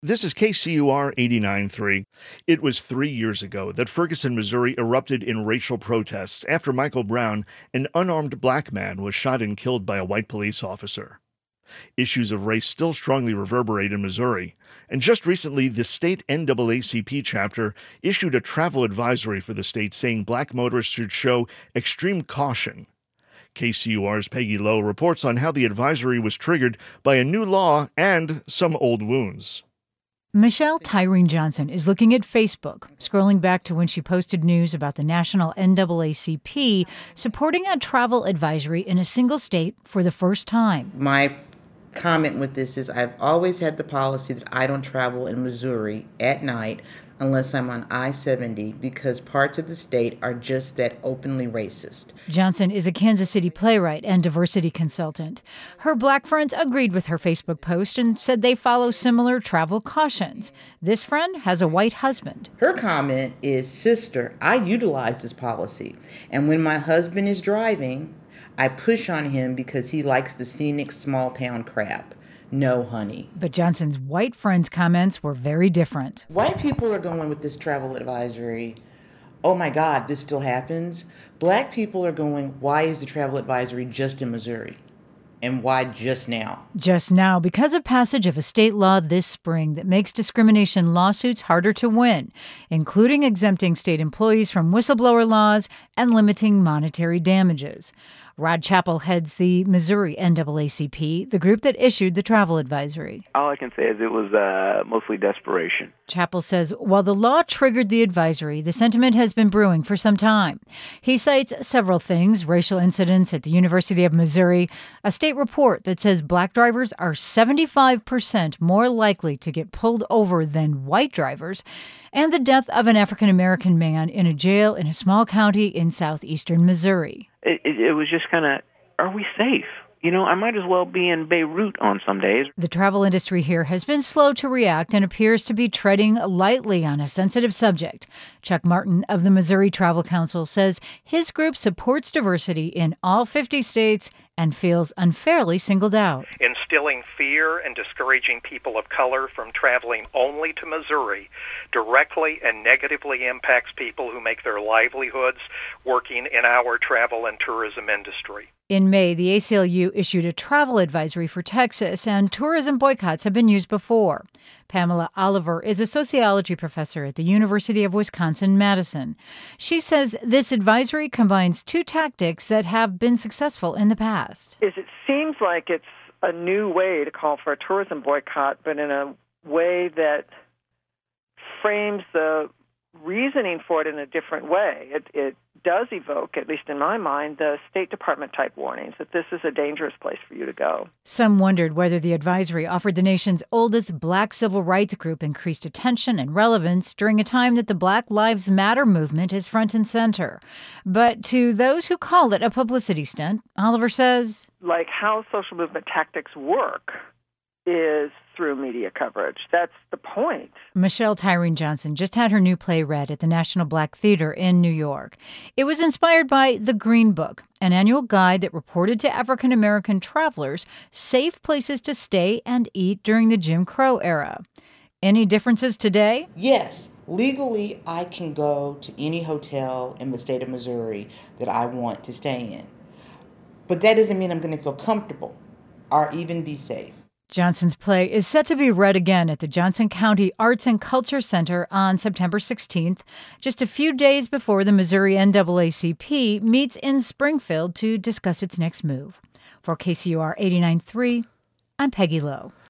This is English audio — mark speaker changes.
Speaker 1: This is KCUR 89.3. It was 3 years ago that Ferguson, Missouri erupted in racial protests after Michael Brown, an unarmed black man, was shot and killed by a white police officer. Issues of race still strongly reverberate in Missouri, and just recently the state NAACP chapter issued a travel advisory for the state saying black motorists should show extreme caution. KCUR's Peggy Lowe reports on how the advisory was triggered by a new law and some old wounds.
Speaker 2: Michelle Tyreen Johnson is looking at Facebook, scrolling back to when she posted news about the national NAACP supporting a travel advisory in a single state for the first time.
Speaker 3: My comment with this is I've always had the policy that I don't travel in Missouri at night unless I'm on I-70 because parts of the state are just that openly racist.
Speaker 2: Johnson is a Kansas City playwright and diversity consultant. Her black friends agreed with her Facebook post and said they follow similar travel cautions. This friend has a white husband.
Speaker 3: Her comment is, "Sister, I utilize this policy, and when my husband is driving, I push on him because he likes the scenic small town crap. No, honey."
Speaker 2: But Johnson's white friend's comments were very different.
Speaker 3: White people are going with this travel advisory, "Oh my God, this still happens." Black people are going, "Why is the travel advisory just in Missouri? And why just now?"
Speaker 2: Just now, because of passage of a state law this spring that makes discrimination lawsuits harder to win, including exempting state employees from whistleblower laws and limiting monetary damages. Rod Chappell heads the Missouri NAACP, the group that issued the travel advisory.
Speaker 4: All I can say is it was mostly desperation.
Speaker 2: Chappell says while the law triggered the advisory, the sentiment has been brewing for some time. He cites several things: racial incidents at the University of Missouri, a state report that says black drivers are 75% more likely to get pulled over than white drivers, and the death of an African-American man in a jail in a small county in southeastern Missouri.
Speaker 4: It was just kind of, are we safe? You know, I might as well be in Beirut on some days.
Speaker 2: The travel industry here has been slow to react and appears to be treading lightly on a sensitive subject. Chuck Martin of the Missouri Travel Council says his group supports diversity in all 50 states and feels unfairly singled out.
Speaker 5: Instilling fear and discouraging people of color from traveling only to Missouri directly and negatively impacts people who make their livelihoods working in our travel and tourism industry.
Speaker 2: In May, the ACLU issued a travel advisory for Texas, and tourism boycotts have been used before. Pamela Oliver is a sociology professor at the University of Wisconsin-Madison. She says this advisory combines two tactics that have been successful in the past.
Speaker 6: It seems like it's a new way to call for a tourism boycott, but in a way that frames the reasoning for it in a different way. It does evoke, at least in my mind, the State Department type warnings that this is a dangerous place for you to go.
Speaker 2: Some wondered whether the advisory offered the nation's oldest black civil rights group increased attention and relevance during a time that the Black Lives Matter movement is front and center. But to those who call it a publicity stunt, Oliver says,
Speaker 6: like how social movement tactics work is through media coverage. That's the point.
Speaker 2: Michelle Tyreen Johnson just had her new play read at the National Black Theater in New York. It was inspired by The Green Book, an annual guide that reported to African American travelers safe places to stay and eat during the Jim Crow era. Any differences today?
Speaker 3: Yes. Legally, I can go to any hotel in the state of Missouri that I want to stay in. But that doesn't mean I'm going to feel comfortable or even be safe.
Speaker 2: Johnson's play is set to be read again at the Johnson County Arts and Culture Center on September 16th, just a few days before the Missouri NAACP meets in Springfield to discuss its next move. For KCUR 89.3, I'm Peggy Lowe.